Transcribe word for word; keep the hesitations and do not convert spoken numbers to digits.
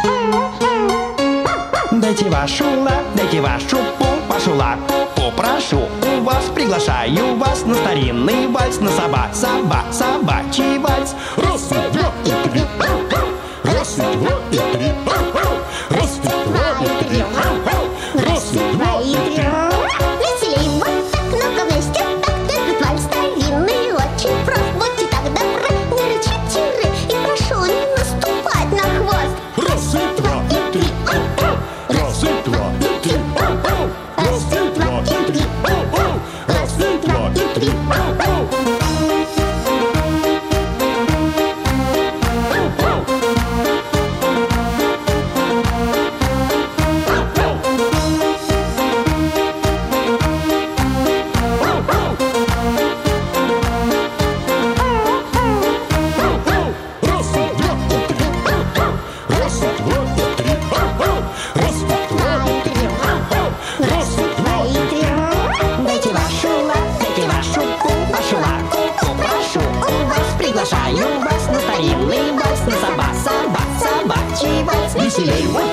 Дайте вашу ла, дайте вашу пу, вашу ла, попрошу у вас, приглашаю вас на старинный вальс, на саба, саба, собачий вальс. Раз и два и три, раз и два и три, раз и два и три, раз и два и три. Веселей вот так, ну-ка вместе так. Этот вальс старинный, очень прост. Будьте так добры, не рычите ры, и прошу не наступать на хвост. Раз и два и три, раз и два и три, раз и два и три, раз и два и три. Дайте вашу ла, дайте вашу пу, вашу ла, попрошу у вас, приглашаю вас на старинный вальс, на саба, саба, собачий вальс. Веселей вот